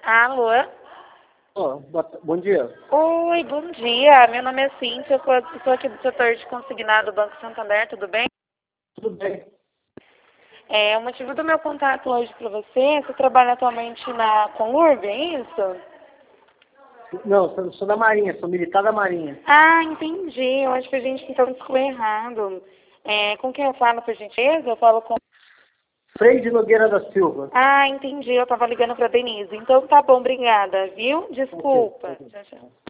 Alô? Bom dia. Oi, bom dia. Meu nome é Cíntia, eu sou aqui do setor de consignado do Banco Santander, tudo bem? Tudo bem? O motivo do meu contato hoje para você trabalha atualmente na Conurb, é isso? Não, sou da Marinha, sou militar da Marinha. Ah, entendi. Eu acho que a gente então ficou errado. Com quem eu falo, por gentileza? Eu falo com... Frei de Nogueira da Silva. Ah, entendi. Eu tava ligando para Denise. Então tá bom, obrigada, viu? Desculpa. Ok. Tchau, tchau.